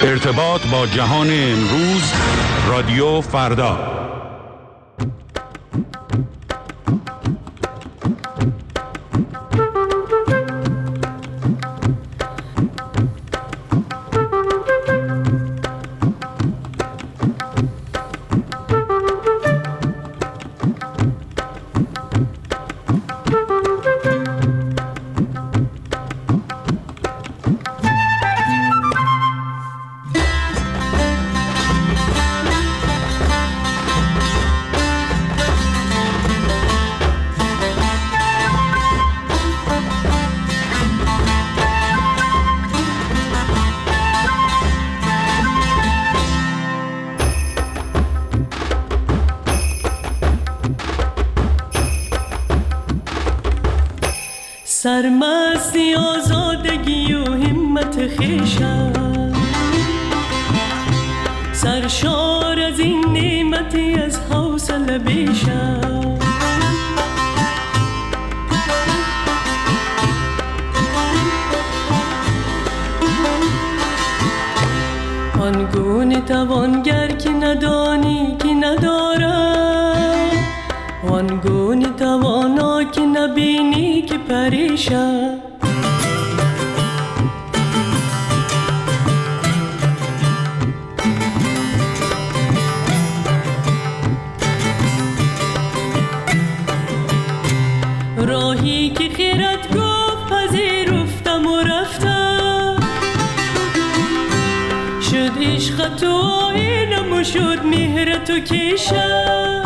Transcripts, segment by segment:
ارتباط با جهان امروز، رادیو فردا. سرمستی آزادگی و همت خویشم، سرشار از این نعمتی از حوصله بیشم. آنگونه توانگر که ندانی که ندارد، آنگونه توانا که نبینی که پریشان. راهی که خیرت گفت پذیرفتم و رفتم، شد عشق تو آینم و شد مهر تو کشم.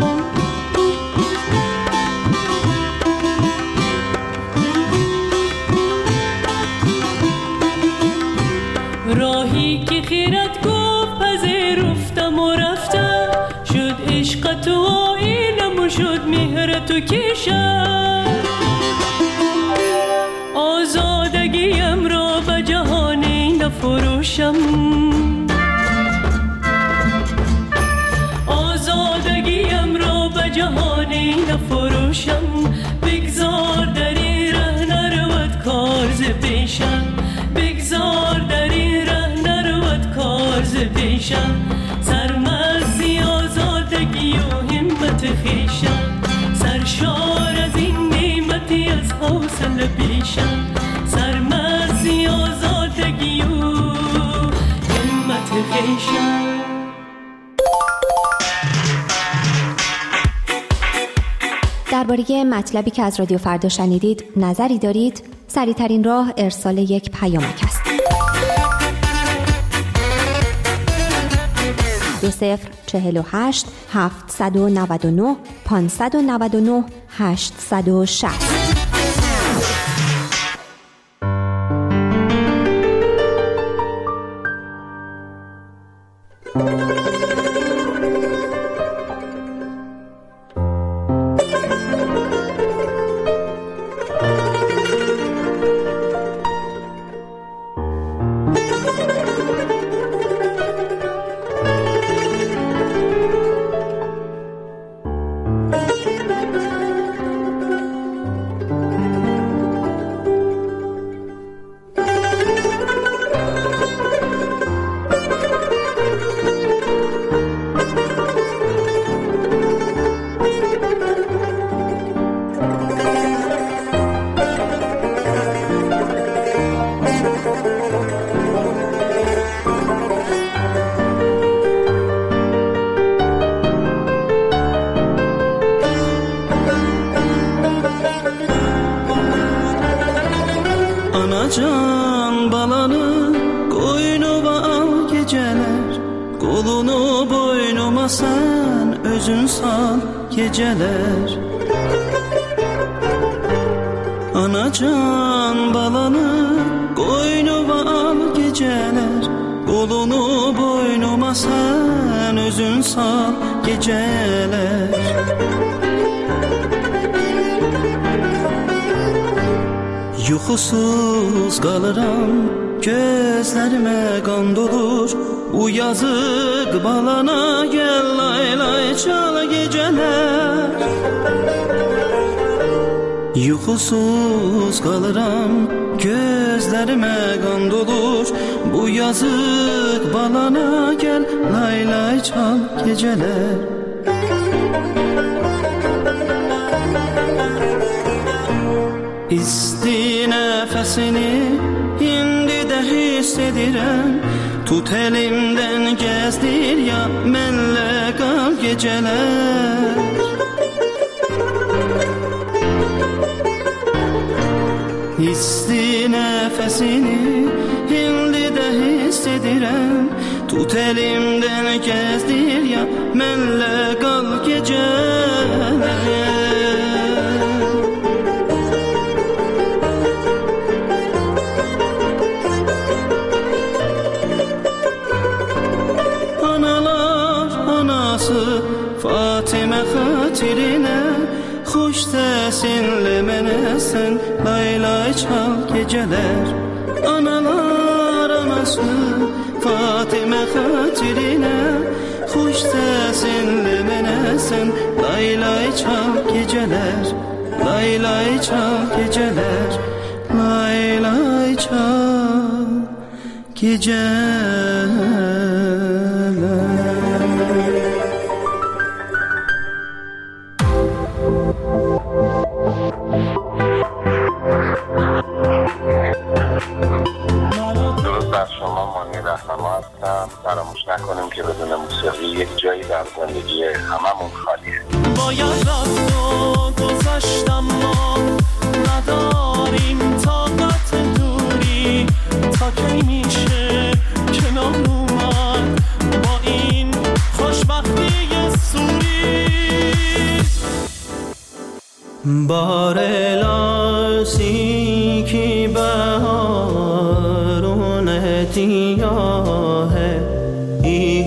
راهی که خیرت گفت پذیرفتم و رفتم، شد عشق تو آینم و شد مهر تو کشم. آزادگیم را به جهانی نفروشم، آزادگیم را به جهانی نفروشم. بگذار در این ره نرود کار ز پیشم، بگذار در این ره نرود کار ز پیشم. سرمستی آزادگی و همت خویشم، سرشار از این نعمتی از حوصله بیشم. سرمستی آزادگی و همت خویشم. درباره مطلبی که از رادیو فردا شنیدید نظری دارید؟ سریع‌ترین راه ارسال یک پیامک است. 2048 799 599 860. Anacan balanı koynuma al geceler, kolunu boynuma sen özün sal geceler. Anacan balanı koynuma al geceler, kolunu boynuma sen özün sal geceler. Yuxusuz qalıram, gözlərimə qan dolur. Bu yazıq balana gəl lay lay çal gecələr. Yuxusuz qalıram, gözlərimə qan dolur. bu yazık balana gel lay lay çal geceler. İsti nefesini indi de hissediren, tut elimden gezdir ya menle kal geceler. İsti nefesini indi de hissediren, tut elimden gezdir ya menle kal geceler. Fatime hatirine hoş sesinle menesin lay lay çal geceler. Analar anası Fatime hatirine hoş sesinle menesin lay lay çal geceler. Lay lay çal geceler. Lay lay çal geceler. فراموش نکنیم که بدون موسیقی یک جایی در زندگی هممون خالیه. باید رفت و گذشتم ما نداریم طاقت دوری، تا کی میشه کنار اومد با این خوشبختی سوری. بارلاسی کی بهارونتیا ہے ای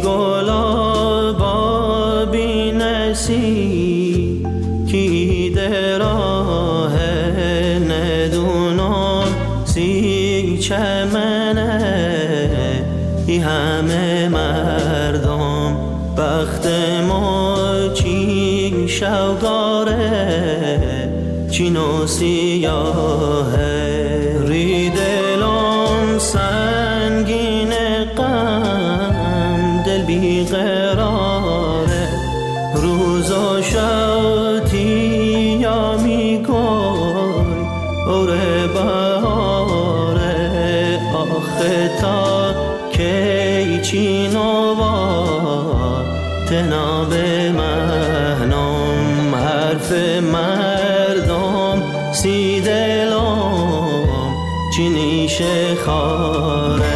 گلابا بی نسی کی درا ہے ندونم سی چمنه ای همه مردم بخت ما چی شوگاره چین و سیاهه ری دلم سنگین غم دل بی قراره روز و شوتی یا می گوی اوره بهاره آخه تا کی چین و با تناب مهنم حرف مردم سی دلم چی نیشه خاره.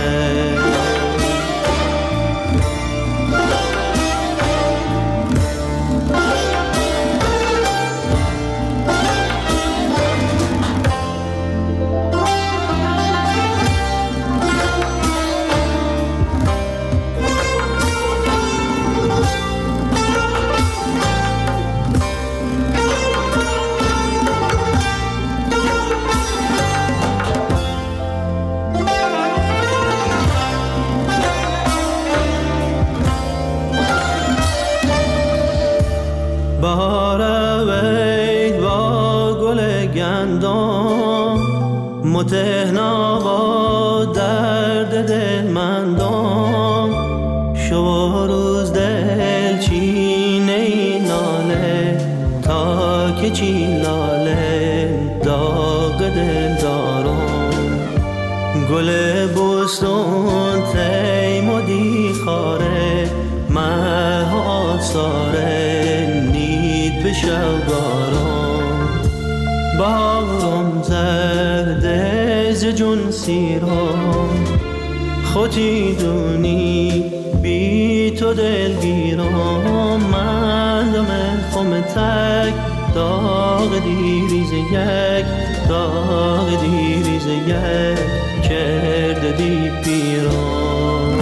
متهنا با درد دل مندم شو روز دل چینه ناله تا که چی لاله داغ دل دارم گل بستون تیم و دیخاره مه آساره نید به شوگارم باغم زرده ز جون سیرم خودی دونی بی تو دلگیرم من دم خم تک داغ دیریز یک داغ دیریز یک کرده دی پیرم.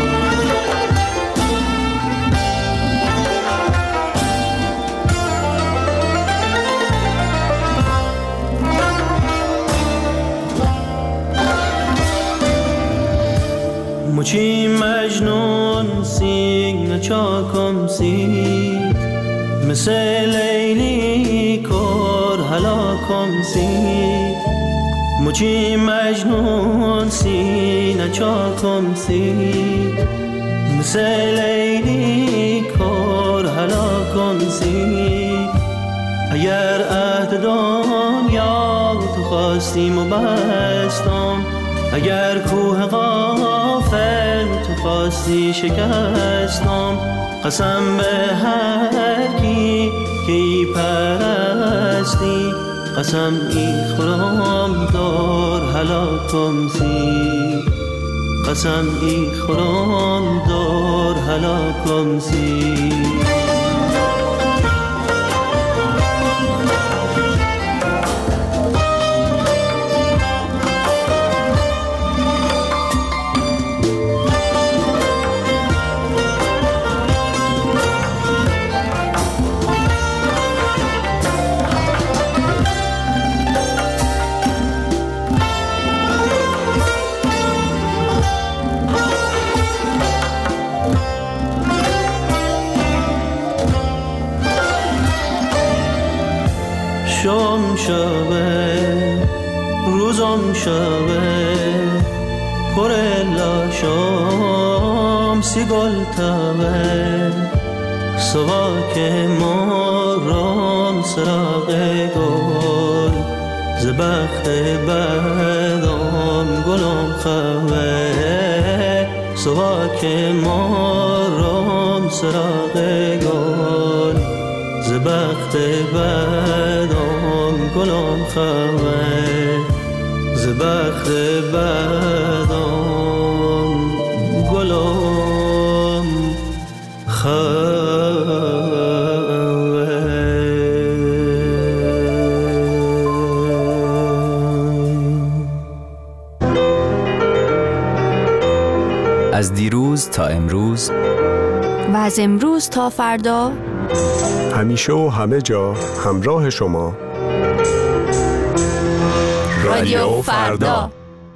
مچی مجنون سیگ چاکم سید مثل لیلی کر هلاکم سید مجی مجنون سی نچاکم سی مثل لیلی کار هلاکم سی اگر عهد دنیا تو خواستیم و بستم اگر کوه غافل تو خواستی شکستم قسم به هر کی که ای پرستی قسم ای خورم دار هلاکم سی قسم ای خورم دار هلاکم سی شام شبه روزم شبه پر لاشام سی گل تبه سواک مارم سراغ گل زبخت بدم گلم خوه سواک مارم سراغ گل زبخت بدم گلم خوه زبخت بدم گلم از دیروز تا امروز و از امروز تا فردا همیشه و همه جا همراه شما رادیو فردا.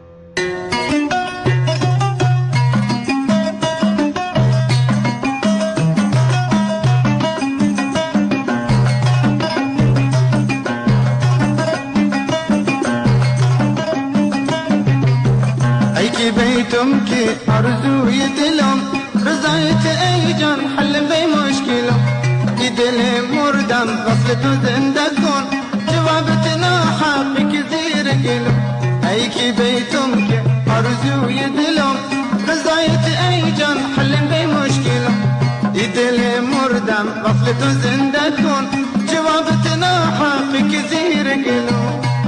ای که بیتم که آرزوی دلم رضایت ای جان حل بی مشکلم ای دل مردم وصل تو زنده کن جوابت ناحقی که زیر گلم ای که بیتم که آرزوی دلم رضایت ای جان حل بی مشکلم ای دل مردم وصل تو زنده کن جوابت ناحقی که زیر گلم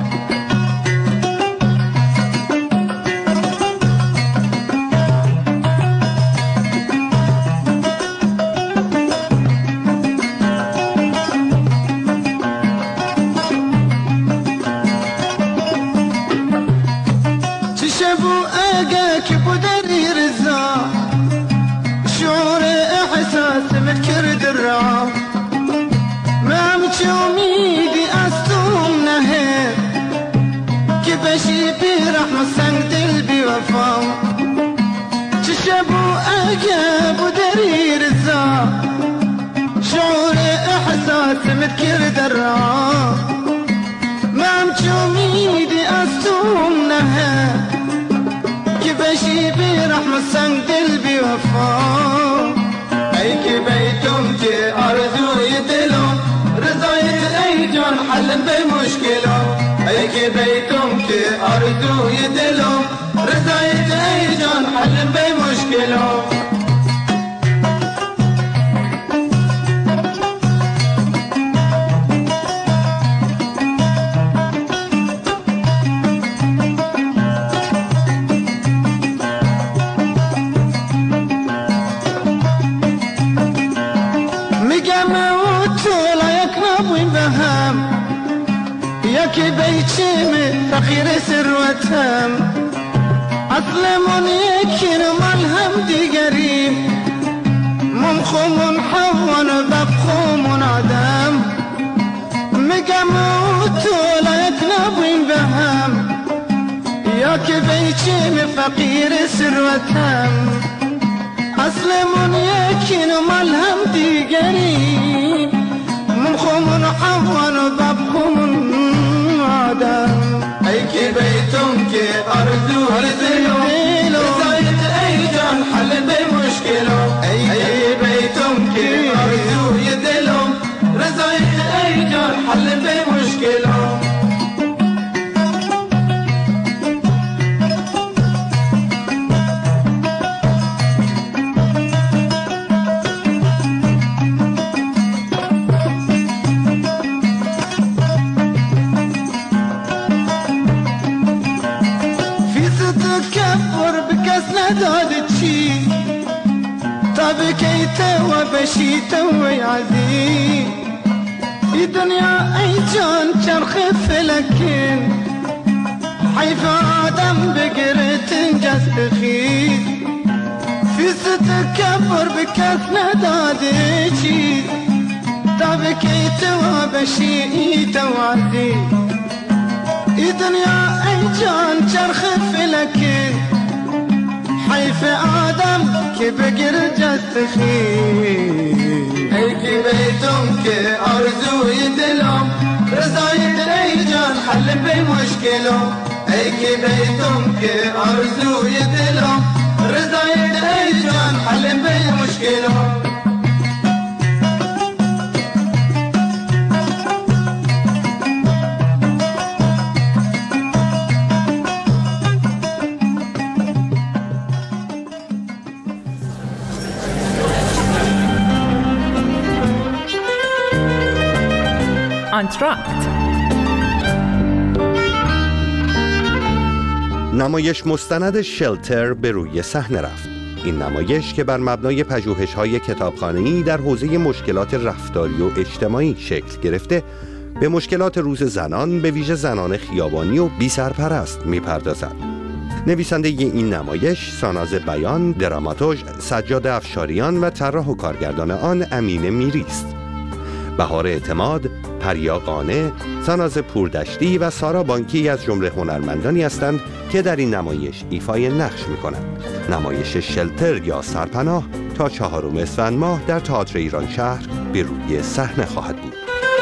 متكر درا ما مجوميدي أستوم نها كبشي برحمة سنگ دل بوفا أي كبيتم كي أرزو يدلم رضايت أي جان حل بمشكلة أي كبيتم كي أرزو يدلم رضايت أي جان حل بمشكلة که بیچم فقیر ثروتم اصلمون یکی رو ملهم دیگریم ممخومون حوان و ببخومون آدم میگم تو لایک نبویم به هم یا که بیچم فقیر ثروتم اصلمون یکی رو ملهم دیگریم ممخومون حوان و ببخومون آدم ای که بیتم که آرزو دلم رضایت ای جان حل به مشکلم ای بیتم که آرزوی دلم رضایت ای جان حل به مشکلم بشيت ويعزي الدنيا اي جان چرخ فلكين حيف آدم بقرت انجز اخيد في ستكبر بكاس ندادي چيز تبكيت وبشيت وعزي الدنيا اي جان چرخ فلكين حيف آدم که بگر جست خیل ای که بیتم که آرزوی دلم رضایت ای جان حل به مشکلم ای که بیتم که آرزوی دلم رضایت ای جان حل به مشکلم انتراکت نمایش مستند شلتر به روی صحنه رفت. این نمایش که بر مبنای پژوهش‌های کتابخانه‌ای در حوزه مشکلات رفتاری و اجتماعی شکل گرفته، به مشکلات روز زنان به ویژه زنان خیابانی و بی‌سرپرست می‌پردازد. نویسنده این نمایش ساناز بیان، دراماتورگ سجاد افشاریان و طراح و کارگردان آن امین میری است. بهار اعتماد، پریا قانع، ساناز پوردشتی و سارا بانکی از جمله هنرمندانی هستند که در این نمایش ایفای نقش می‌کنند. نمایش شلتر یا سرپناه تا 4 اسفند ماه در تئاتر ایران شهر به روی صحنه خواهد بود.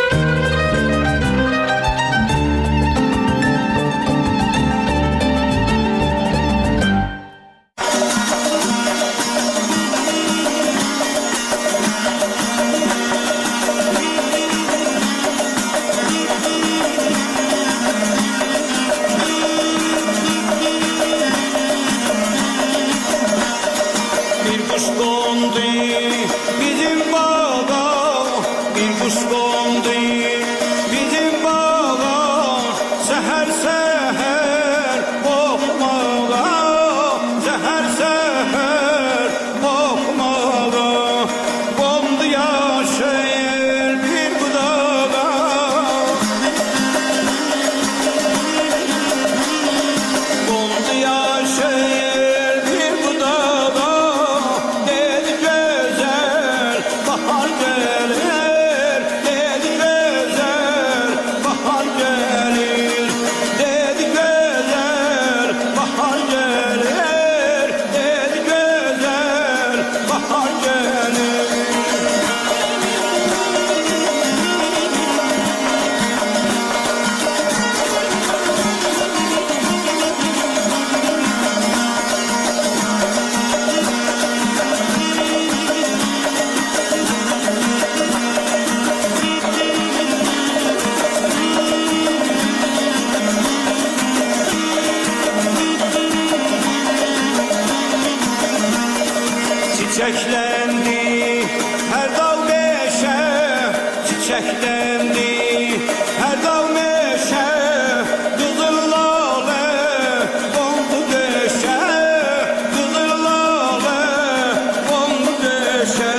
Çiçeklendi her dal meşe, çiçeklendi her dal meşe, kızıl lale kondu deşe, kızıl lale kondu deşe,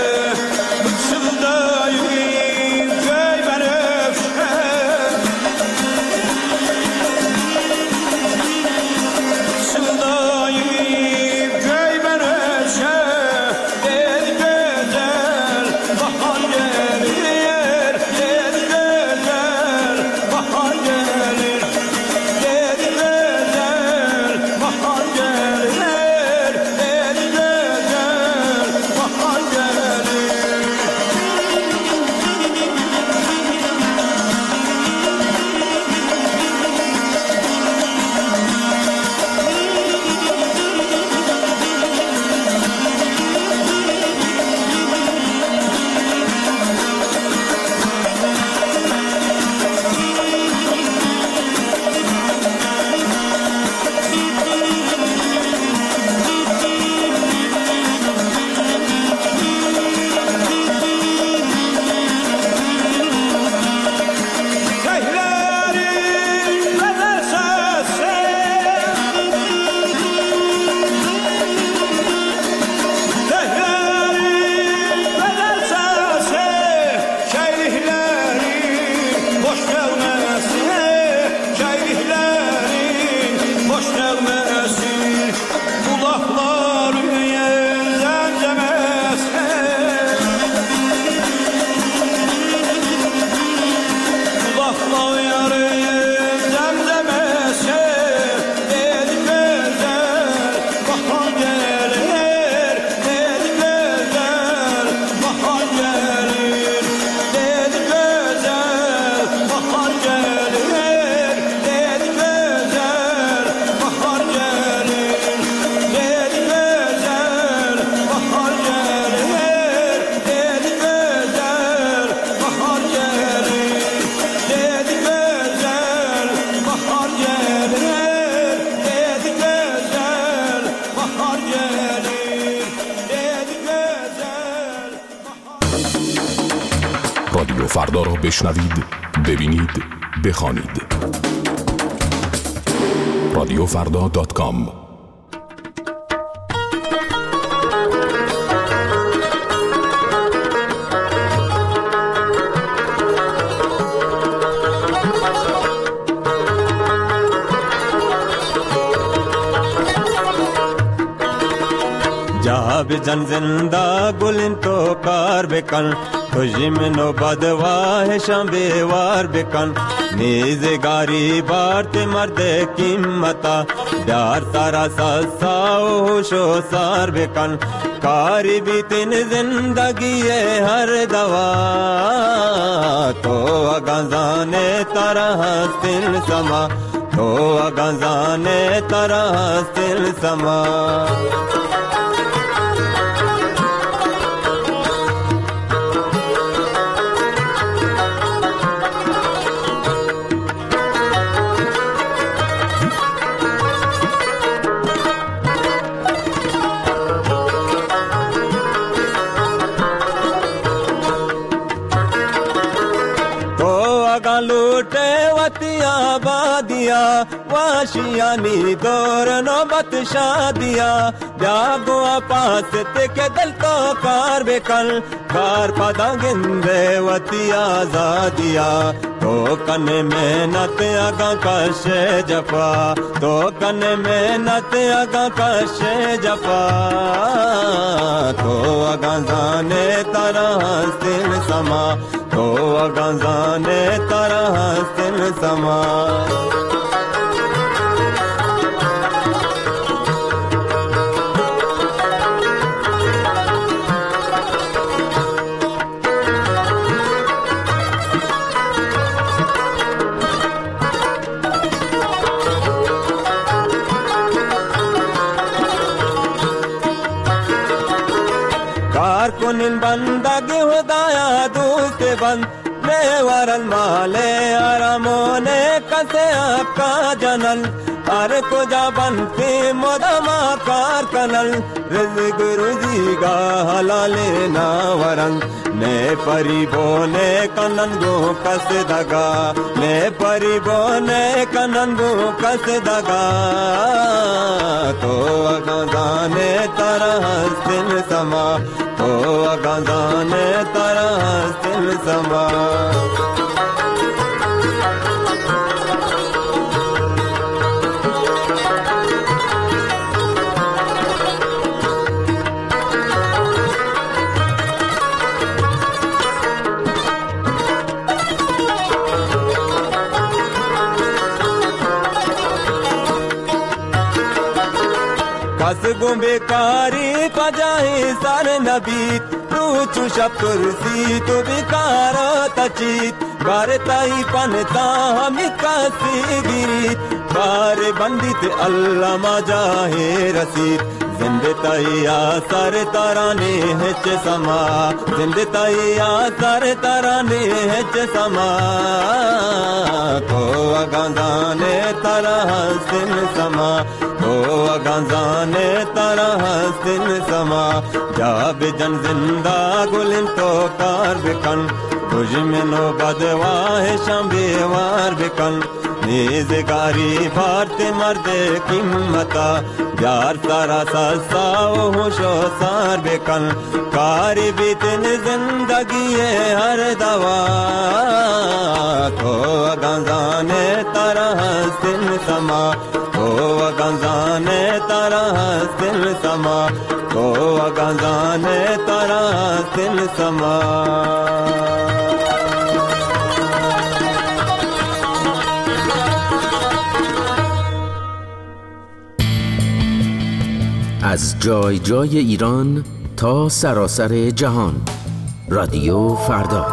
bıçıldayım köy benefşe, bıçıldayım köy benefşe. Dedi güzel bahar gelir, dedi رادیو فردا را بشنوید، ببینید، بخوانید. رادیوفردا.com. जहाँ भी जन जिंदा गुलिन तो car bacon खुशी में नो बदवाह शंबेवार बेकन नीज़े गारी बारते मर्दे कीमता प्यार तारा सासाओ होशो सार बेकन कारी बीतिन जिंदगी ये हर दवा तो अगंजाने तारा हस्तिल समा तो अगंजाने तारा हस्तिल समा लूटे वतिया बादिया वाशियानी दौर नौबत शादिया जागो पास ते के दिल तो कार बेकल कार पदा गिंदे वतिया जादिया तो कन मेहनत अगा कशे जफा तो कन मेहनत अगा कशे जफा तो अगा जाने तारा हस्तिल समा तो अगंजाने तारा हस्तिल समा कारकुनिन बंदगी हुदाया दूसरे बंद वरल माले आरामोने कसे आपका जनल हर को जा बनती मोदमा कार कनल रिज़्क़ रुज़ीगा हलाले ना वरंग ने परिबोने कनन गो कस दगा ने परिबोने कनन गो कस दगा तो अगंजाने तारा हस्तिल समा तो अगंजाने तारा हस्तिल समा बेकारी पजाही सर नबीत तू चुशब तुरसी तू बिकारो तचीत बारताई पनता हमी कासी गिरीत बारे बंदित अल्लाह मजाहे रसीद जिंदताई आसर तराने हेच समा जिंदताई आसर तराने हेच समा तो अगंजाने तारा हस्तिल समा तो अगंजाने तारा हस्तिल समा जाब जन जिंदा गुलिन तो कार बिकन खुश में नो बदवाह शंबेवार बिकन नीज़गारी भारते मर्दे कीमता यार तारा सासाओ होशो सार बेकन कारी बीतिन जिंदगी ये हर दवा तो अगंजाने तारा हस्तिल समा तो अगंजाने तारा हस्तिल समा तो अगंजाने तारा हस्तिल समा از جای جای ایران تا سراسر جهان. رادیو فردا.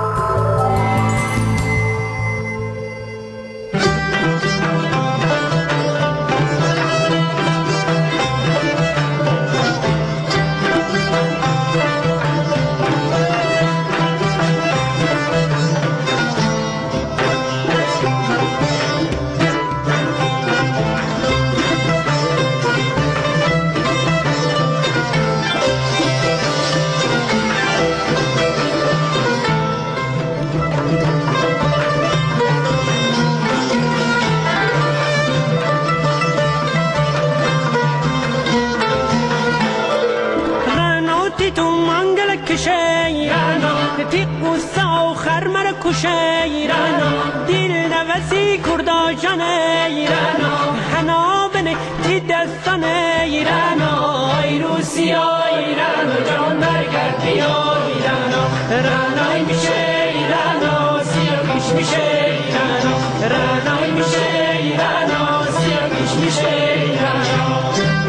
تی تو منگل کشه ایرانا تی قصه و خرمر کشه ایرانا دل نوسی کردا جان ایرانا حنا بنه تی دستان ایرانا ای روسیا ایرانا جان برگرد بیا ایرانا رانای میشه ایرانا سیاگیش میشه ایرانا رانای میشه ایرانا سیاگیش میشه ایرانا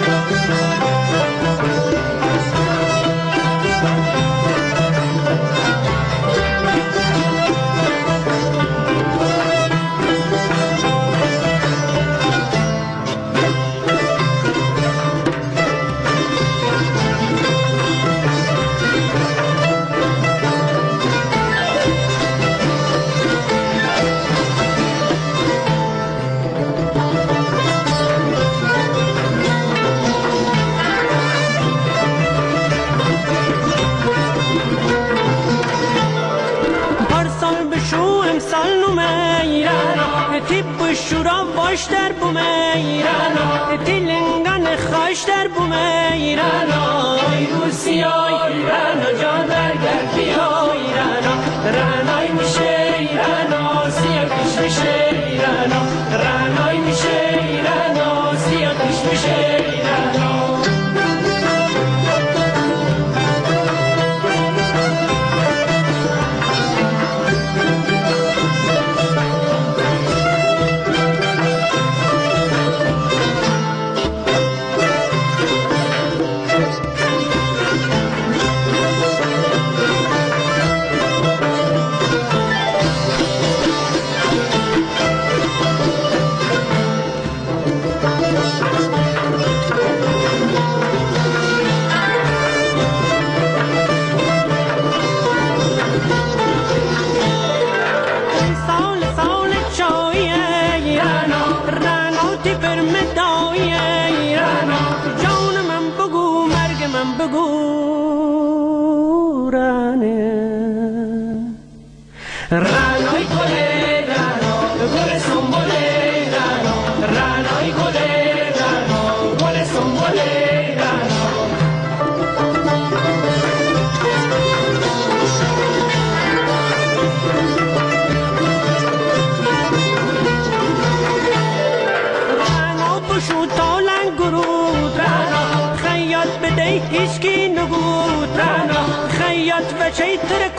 شورا باش در بوم ایرانا تیلنگان خاش در بوم ایرانا ای روسیا ایرانا جان برگرد بیا ایرانا رانای میشه ایرانا سیاگیش میشه ایرانا رانای میشه ایرانا سیاگیش میشه ایرانا رانای گله رانو گل سنبله رانو رانای گله رانو گل سنبله رانو رانو بشو تالن گرود رانو خیاط بده هیچکی نگود رانو خیاط بچه تر